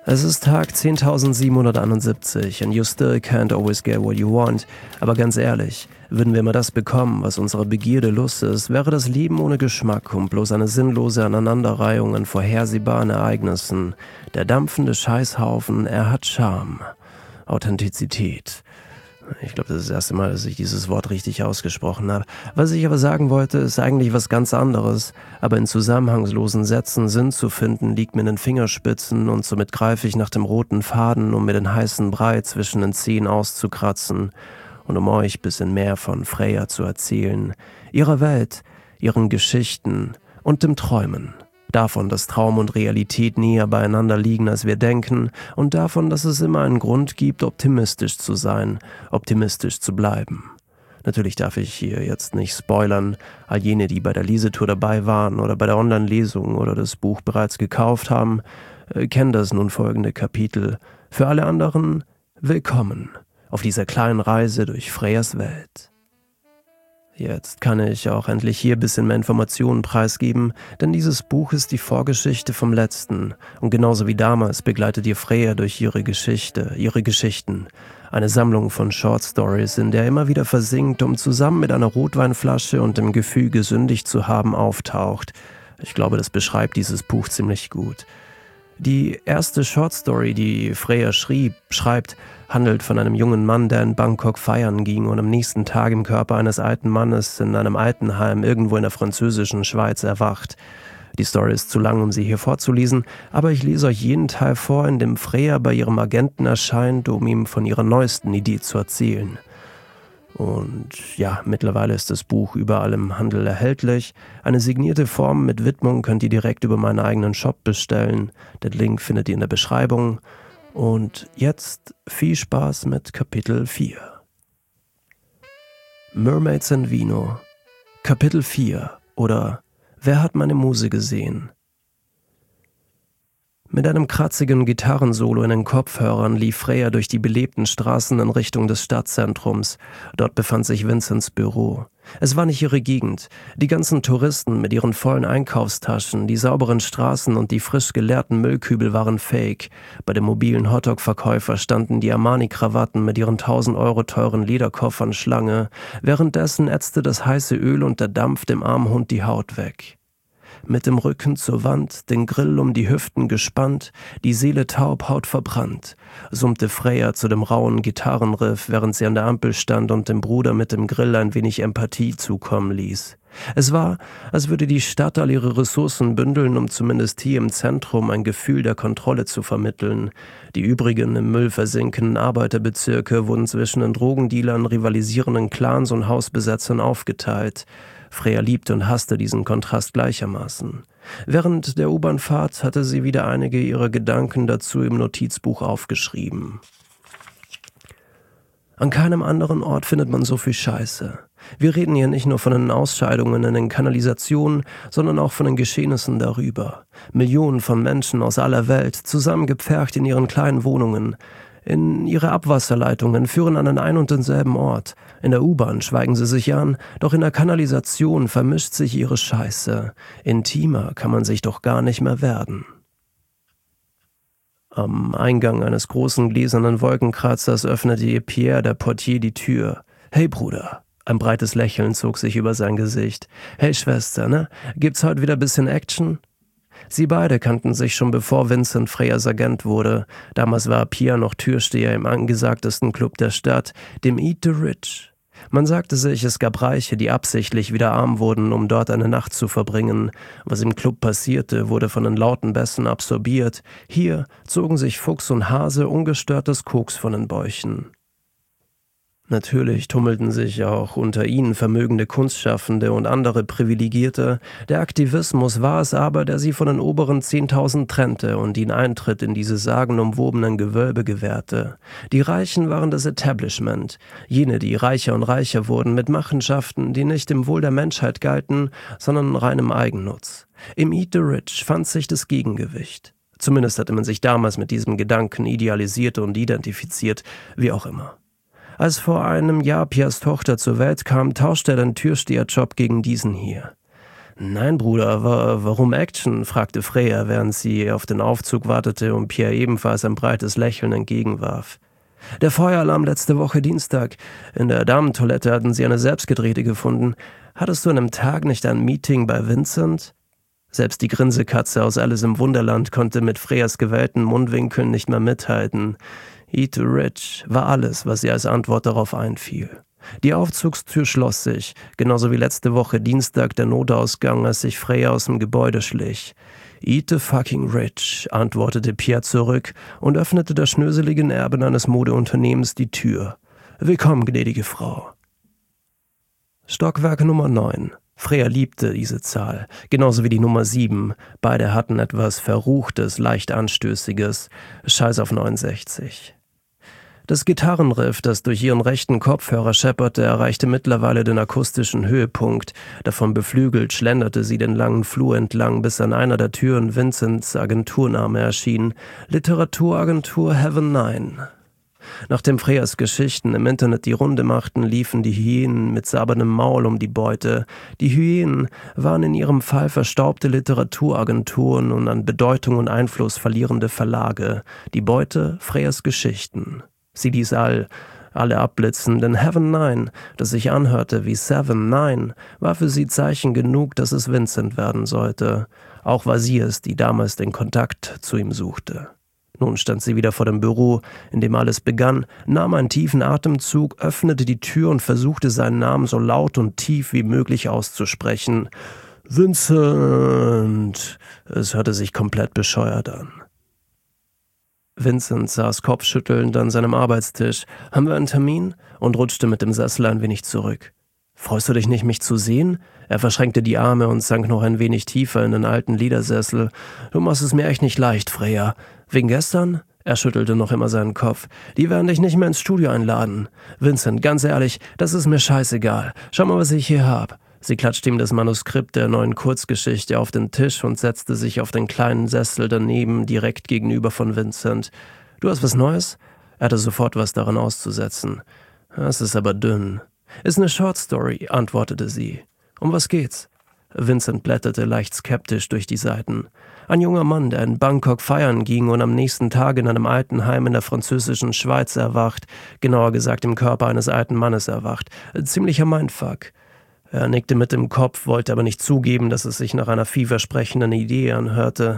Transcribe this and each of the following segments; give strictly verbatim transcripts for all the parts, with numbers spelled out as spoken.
Es ist Tag zehntausendsiebenhunderteinundsiebzig and you still can't always get what you want. Aber ganz ehrlich, würden wir immer das bekommen, was unsere Begierde Lust ist, wäre das Leben ohne Geschmack und bloß eine sinnlose Aneinanderreihung an vorhersehbaren Ereignissen. Der dampfende Scheißhaufen, er hat Charme. Authentizität. Ich glaube, das ist das erste Mal, dass ich dieses Wort richtig ausgesprochen habe. Was ich aber sagen wollte, ist eigentlich was ganz anderes. Aber in zusammenhangslosen Sätzen Sinn zu finden, liegt mir in den Fingerspitzen und somit greife ich nach dem roten Faden, um mir den heißen Brei zwischen den Zehen auszukratzen und um euch ein bisschen mehr von Freya zu erzählen, ihrer Welt, ihren Geschichten und dem Träumen. Davon, dass Traum und Realität näher beieinander liegen, als wir denken, und davon, dass es immer einen Grund gibt, optimistisch zu sein, optimistisch zu bleiben. Natürlich darf ich hier jetzt nicht spoilern. All jene, die bei der Lesetour dabei waren oder bei der Online-Lesung oder das Buch bereits gekauft haben, äh, kennen das nun folgende Kapitel. Für alle anderen, willkommen auf dieser kleinen Reise durch Freyas Welt. Jetzt kann ich auch endlich hier ein bisschen mehr Informationen preisgeben, denn dieses Buch ist die Vorgeschichte vom letzten und genauso wie damals begleitet ihr Freya durch ihre Geschichte, ihre Geschichten. Eine Sammlung von Short Stories, in der er immer wieder versinkt, um zusammen mit einer Rotweinflasche und dem Gefühl, gesündigt zu haben, auftaucht. Ich glaube, das beschreibt dieses Buch ziemlich gut. Die erste Shortstory, die Freya schrieb, schreibt, handelt von einem jungen Mann, der in Bangkok feiern ging und am nächsten Tag im Körper eines alten Mannes in einem Altenheim irgendwo in der französischen Schweiz erwacht. Die Story ist zu lang, um sie hier vorzulesen, aber ich lese euch jeden Teil vor, in dem Freya bei ihrem Agenten erscheint, um ihm von ihrer neuesten Idee zu erzählen. Und ja, mittlerweile ist das Buch überall im Handel erhältlich. Eine signierte Form mit Widmung könnt ihr direkt über meinen eigenen Shop bestellen. Den Link findet ihr in der Beschreibung. Und jetzt viel Spaß mit Kapitel vier. Mermaids and Vino. Kapitel vier oder Wer hat meine Muse gesehen? Mit einem kratzigen Gitarrensolo in den Kopfhörern lief Freya durch die belebten Straßen in Richtung des Stadtzentrums. Dort befand sich Vincents Büro. Es war nicht ihre Gegend. Die ganzen Touristen mit ihren vollen Einkaufstaschen, die sauberen Straßen und die frisch geleerten Müllkübel waren fake. Bei dem mobilen Hotdog-Verkäufer standen die Armani-Krawatten mit ihren tausend Euro teuren Lederkoffern Schlange. Währenddessen ätzte das heiße Öl und der Dampf dem armen Hund die Haut weg. Mit dem Rücken zur Wand, den Grill um die Hüften gespannt, die Seele taub, Haut verbrannt, summte Freya zu dem rauen Gitarrenriff, während sie an der Ampel stand und dem Bruder mit dem Grill ein wenig Empathie zukommen ließ. Es war, als würde die Stadt all ihre Ressourcen bündeln, um zumindest hier im Zentrum ein Gefühl der Kontrolle zu vermitteln. Die übrigen im Müll versinkenden Arbeiterbezirke wurden zwischen den Drogendealern, rivalisierenden Clans und Hausbesetzern aufgeteilt. Freya liebte und hasste diesen Kontrast gleichermaßen. Während der U-Bahn-Fahrt hatte sie wieder einige ihrer Gedanken dazu im Notizbuch aufgeschrieben. An keinem anderen Ort findet man so viel Scheiße. Wir reden hier nicht nur von den Ausscheidungen in den Kanalisationen, sondern auch von den Geschehnissen darüber. Millionen von Menschen aus aller Welt, zusammengepfercht in ihren kleinen Wohnungen. In ihre Abwasserleitungen führen an den ein und denselben Ort. In der U-Bahn schweigen sie sich an, doch in der Kanalisation vermischt sich ihre Scheiße. Intimer kann man sich doch gar nicht mehr werden. Am Eingang eines großen gläsernen Wolkenkratzers öffnete ihr Pierre, der Portier, die Tür. »Hey Bruder«, ein breites Lächeln zog sich über sein Gesicht. »Hey Schwester, ne? Gibt's heute wieder bisschen Action?« Sie beide kannten sich schon bevor Vincent Freyas Agent wurde. Damals war Pierre noch Türsteher im angesagtesten Club der Stadt, dem Eat the Rich. Man sagte sich, es gab Reiche, die absichtlich wieder arm wurden, um dort eine Nacht zu verbringen. Was im Club passierte, wurde von den lauten Bässen absorbiert. Hier zogen sich Fuchs und Hase ungestörtes Koks von den Bäuchen. Natürlich tummelten sich auch unter ihnen vermögende Kunstschaffende und andere Privilegierte. Der Aktivismus war es aber, der sie von den oberen zehntausend trennte und ihnen Eintritt in diese sagenumwobenen Gewölbe gewährte. Die Reichen waren das Establishment, jene, die reicher und reicher wurden mit Machenschaften, die nicht dem Wohl der Menschheit galten, sondern reinem Eigennutz. Im Eat the Rich fand sich das Gegengewicht. Zumindest hatte man sich damals mit diesem Gedanken idealisiert und identifiziert, wie auch immer. Als vor einem Jahr Piers Tochter zur Welt kam, tauschte er den Türsteherjob gegen diesen hier. »Nein, Bruder, wa warum Action?« fragte Freya, während sie auf den Aufzug wartete und Pierre ebenfalls ein breites Lächeln entgegenwarf. »Der Feueralarm letzte Woche Dienstag. In der Damentoilette hatten sie eine selbstgedrehte gefunden. Hattest du an einem Tag nicht ein Meeting bei Vincent?« Selbst die Grinsekatze aus Alice im Wunderland konnte mit Freyas gewellten Mundwinkeln nicht mehr mithalten. Eat the rich war alles, was ihr als Antwort darauf einfiel. Die Aufzugstür schloss sich, genauso wie letzte Woche Dienstag der Notausgang, als sich Freya aus dem Gebäude schlich. »Eat the fucking rich«, antwortete Pierre zurück und öffnete der schnöseligen Erbin eines Modeunternehmens die Tür. »Willkommen, gnädige Frau.« Stockwerk Nummer neun. Freya liebte diese Zahl, genauso wie die Nummer sieben. Beide hatten etwas Verruchtes, leicht Anstößiges. Scheiß auf neunundsechzig. Das Gitarrenriff, das durch ihren rechten Kopfhörer schepperte, erreichte mittlerweile den akustischen Höhepunkt. Davon beflügelt schlenderte sie den langen Flur entlang, bis an einer der Türen Vincents Agenturname erschien. Literaturagentur Heaven Nine. Nachdem Freyas Geschichten im Internet die Runde machten, liefen die Hyänen mit saberndem Maul um die Beute. Die Hyänen waren in ihrem Fall verstaubte Literaturagenturen und an Bedeutung und Einfluss verlierende Verlage. Die Beute Freyas Geschichten. Sie ließ all, alle abblitzen, denn Heaven Nine, das sich anhörte wie Seven Nine, war für sie Zeichen genug, dass es Vincent werden sollte. Auch war sie es, die damals den Kontakt zu ihm suchte. Nun stand sie wieder vor dem Büro, in dem alles begann, nahm einen tiefen Atemzug, öffnete die Tür und versuchte seinen Namen so laut und tief wie möglich auszusprechen. »Vincent!« Es hörte sich komplett bescheuert an. Vincent saß kopfschüttelnd an seinem Arbeitstisch. »Haben wir einen Termin?« und rutschte mit dem Sessel ein wenig zurück. »Freust du dich nicht, mich zu sehen?« Er verschränkte die Arme und sank noch ein wenig tiefer in den alten Ledersessel. »Du machst es mir echt nicht leicht, Freya. Wegen gestern?« Er schüttelte noch immer seinen Kopf. »Die werden dich nicht mehr ins Studio einladen. Vincent, ganz ehrlich, das ist mir scheißegal. Schau mal, was ich hier hab.« Sie klatschte ihm das Manuskript der neuen Kurzgeschichte auf den Tisch und setzte sich auf den kleinen Sessel daneben, direkt gegenüber von Vincent. »Du hast was Neues?« Er hatte sofort was daran auszusetzen. »Das ist aber dünn.« »Ist eine Shortstory«, antwortete sie. »Um was geht's?« Vincent blätterte leicht skeptisch durch die Seiten. Ein junger Mann, der in Bangkok feiern ging und am nächsten Tag in einem Altenheim in der französischen Schweiz erwacht, genauer gesagt im Körper eines alten Mannes erwacht. Ziemlicher Mindfuck. Er nickte mit dem Kopf, wollte aber nicht zugeben, dass es sich nach einer vielversprechenden Idee anhörte.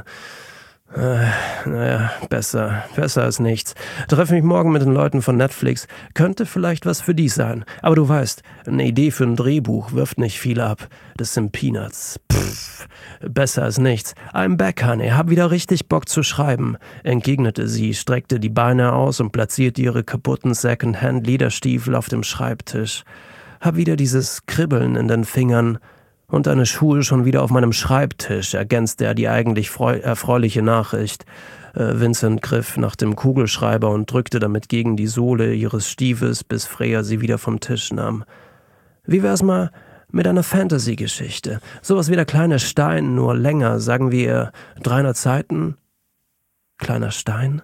Äh, naja, besser, besser als nichts. Treffe mich morgen mit den Leuten von Netflix. Könnte vielleicht was für die sein. Aber du weißt, eine Idee für ein Drehbuch wirft nicht viel ab. Das sind Peanuts. Pff, besser als nichts. I'm back, honey. Hab wieder richtig Bock zu schreiben, entgegnete sie, streckte die Beine aus und platzierte ihre kaputten Second-Hand-Lederstiefel auf dem Schreibtisch. Hab wieder dieses Kribbeln in den Fingern. Und deine Schuhe schon wieder auf meinem Schreibtisch, ergänzte er die eigentlich freu- erfreuliche Nachricht. Äh, Vincent griff nach dem Kugelschreiber und drückte damit gegen die Sohle ihres Stiefels, bis Freya sie wieder vom Tisch nahm. Wie wär's mal mit einer Fantasy-Geschichte? Sowas wie der kleine Stein, nur länger, sagen wir dreihundert Seiten? Kleiner Stein?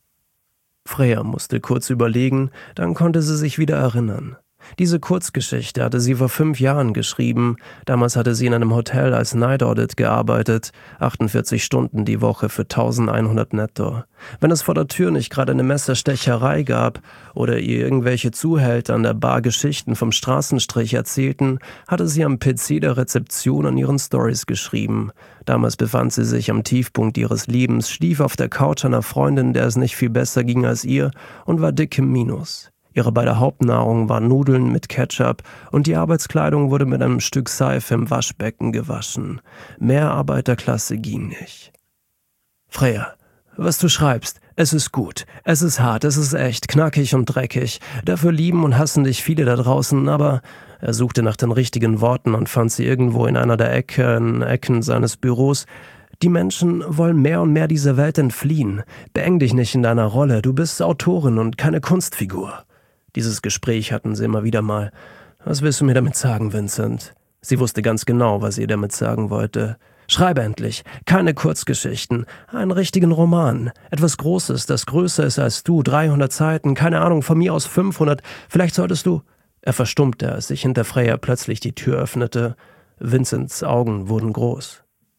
Freya musste kurz überlegen, dann konnte sie sich wieder erinnern. Diese Kurzgeschichte hatte sie vor fünf Jahren geschrieben. Damals hatte sie in einem Hotel als Night Audit gearbeitet, achtundvierzig Stunden die Woche für eintausendeinhundert netto. Wenn es vor der Tür nicht gerade eine Messerstecherei gab oder ihr irgendwelche Zuhälter an der Bar Geschichten vom Straßenstrich erzählten, hatte sie am P C der Rezeption an ihren Stories geschrieben. Damals befand sie sich am Tiefpunkt ihres Lebens, schlief auf der Couch einer Freundin, der es nicht viel besser ging als ihr, und war dick im Minus. Ihre beide Hauptnahrung waren Nudeln mit Ketchup und die Arbeitskleidung wurde mit einem Stück Seife im Waschbecken gewaschen. Mehr Arbeiterklasse ging nicht. Freya, was du schreibst, es ist gut, es ist hart, es ist echt, knackig und dreckig. Dafür lieben und hassen dich viele da draußen, aber... Er suchte nach den richtigen Worten und fand sie irgendwo in einer der Ecken, Ecken seines Büros. Die Menschen wollen mehr und mehr dieser Welt entfliehen. Beeng dich nicht in deiner Rolle, du bist Autorin und keine Kunstfigur. Dieses Gespräch hatten sie immer wieder mal. Was willst du mir damit sagen, Vincent? Sie wusste ganz genau, was sie damit sagen wollte. Schreibe endlich. Keine Kurzgeschichten. Einen richtigen Roman. Etwas Großes, das größer ist als du. dreihundert Seiten. Keine Ahnung, von mir aus fünfhundert. Vielleicht solltest du... Er verstummte, als sich hinter Freya plötzlich die Tür öffnete. Vincents Augen wurden groß.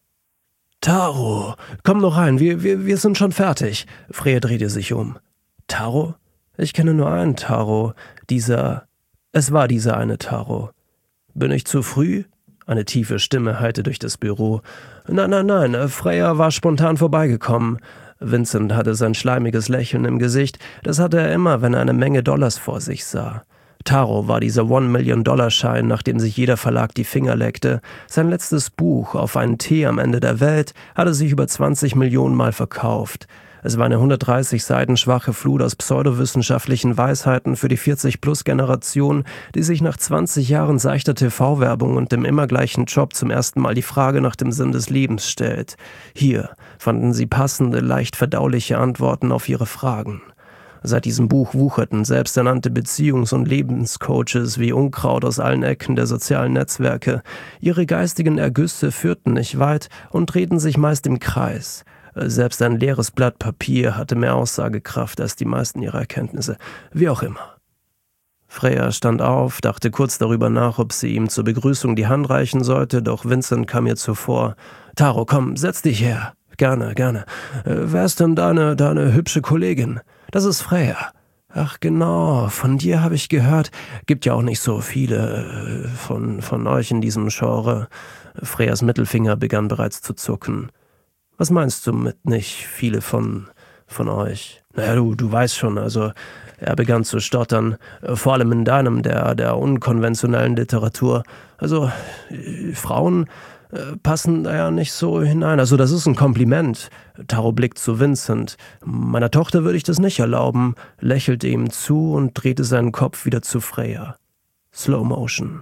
»Taro, komm noch rein, wir, wir, wir sind schon fertig.« Freya drehte sich um. »Taro? Ich kenne nur einen Taro. Dieser... Es war dieser eine Taro. Bin ich zu früh?« Eine tiefe Stimme hallte durch das Büro. »Nein, nein, nein, Freya war spontan vorbeigekommen.« Vincent hatte sein schleimiges Lächeln im Gesicht. Das hatte er immer, wenn er eine Menge Dollars vor sich sah. Taro war dieser One-Million-Dollar-Schein, nach dem sich jeder Verlag die Finger leckte. Sein letztes Buch, Auf einen Tee am Ende der Welt, hatte sich über zwanzig Millionen Mal verkauft. Es war eine hundertdreißig Seiten schwache Flut aus pseudowissenschaftlichen Weisheiten für die vierzig-Plus-Generation, die sich nach zwanzig Jahren seichter T V-Werbung und dem immer gleichen Job zum ersten Mal die Frage nach dem Sinn des Lebens stellt. Hier fanden sie passende, leicht verdauliche Antworten auf ihre Fragen. Seit diesem Buch wucherten selbsternannte Beziehungs- und Lebenscoaches wie Unkraut aus allen Ecken der sozialen Netzwerke. Ihre geistigen Ergüsse führten nicht weit und drehten sich meist im Kreis. Selbst ein leeres Blatt Papier hatte mehr Aussagekraft als die meisten ihrer Erkenntnisse. Wie auch immer. Freya stand auf, dachte kurz darüber nach, ob sie ihm zur Begrüßung die Hand reichen sollte, doch Vincent kam ihr zuvor. »Taro, komm, setz dich her.« »Gerne, gerne. Wer ist denn deine, deine hübsche Kollegin?« »Das ist Freya.« »Ach genau, von dir habe ich gehört. Gibt ja auch nicht so viele äh, von, von euch in diesem Genre.« Freyas Mittelfinger begann bereits zu zucken. »Was meinst du mit nicht viele von, von euch?« »Naja, du, du weißt schon, also...« Er begann zu stottern, vor allem in deinem, der, der unkonventionellen Literatur. Also, äh, Frauen äh, passen da ja nicht so hinein. Also, das ist ein Kompliment. Taro blickt zu Vincent. »Meiner Tochter würde ich das nicht erlauben«, lächelte ihm zu und drehte seinen Kopf wieder zu Freya. Slow Motion.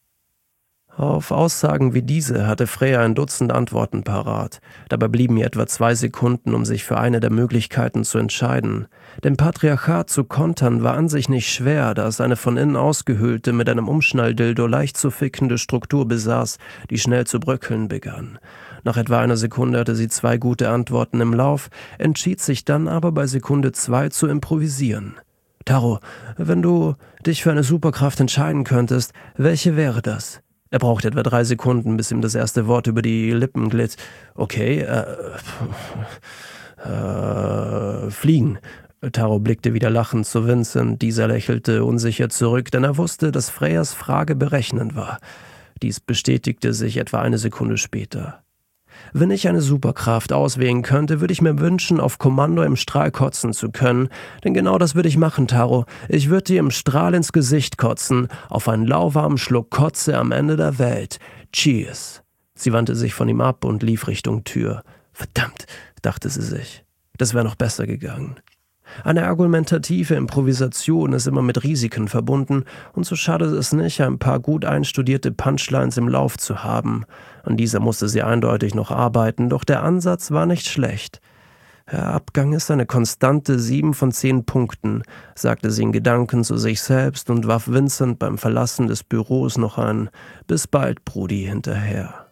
Auf Aussagen wie diese hatte Freya ein Dutzend Antworten parat. Dabei blieben ihr etwa zwei Sekunden, um sich für eine der Möglichkeiten zu entscheiden. Dem Patriarchat zu kontern war an sich nicht schwer, da es eine von innen ausgehöhlte, mit einem Umschnalldildo leicht zu fickende Struktur besaß, die schnell zu bröckeln begann. Nach etwa einer Sekunde hatte sie zwei gute Antworten im Lauf, entschied sich dann aber bei Sekunde zwei zu improvisieren. »Taro, wenn du dich für eine Superkraft entscheiden könntest, welche wäre das?« Er brauchte etwa drei Sekunden, bis ihm das erste Wort über die Lippen glitt. »Okay, äh, äh, fliegen.« Taro blickte wieder lachend zu Vincent. Dieser lächelte unsicher zurück, denn er wusste, dass Freyas Frage berechnend war. Dies bestätigte sich etwa eine Sekunde später. »Wenn ich eine Superkraft auswählen könnte, würde ich mir wünschen, auf Kommando im Strahl kotzen zu können. Denn genau das würde ich machen, Taro. Ich würde dir im Strahl ins Gesicht kotzen, auf einen lauwarmen Schluck Kotze am Ende der Welt. Cheers!« Sie wandte sich von ihm ab und lief Richtung Tür. »Verdammt«, dachte sie sich, »das wäre noch besser gegangen.« Eine argumentative Improvisation ist immer mit Risiken verbunden, und so schadet es nicht, ein paar gut einstudierte Punchlines im Lauf zu haben. An dieser musste sie eindeutig noch arbeiten, doch der Ansatz war nicht schlecht. »Der Abgang ist eine konstante sieben von zehn Punkten«, sagte sie in Gedanken zu sich selbst und warf Vincent beim Verlassen des Büros noch ein »Bis bald, Brudi« hinterher.